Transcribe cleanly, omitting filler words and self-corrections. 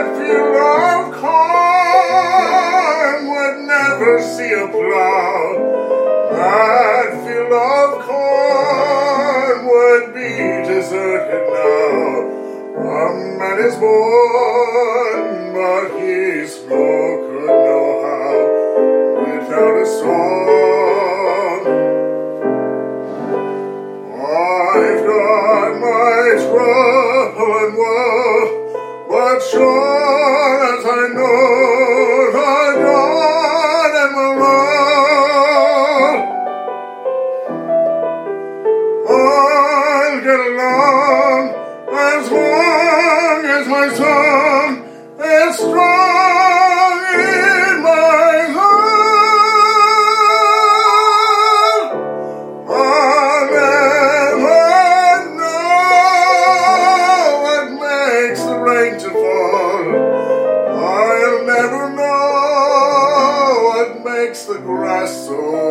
field of corn would never see a plow. That field of corn would be deserted now. A man is born, but he's no good, no how, without a song. I've got my trouble and woe, but sure as I know the dawn and I'll get along as long as my song is strong in my heart. I'll never know what makes the rain to fall. I'll never know what makes the grass so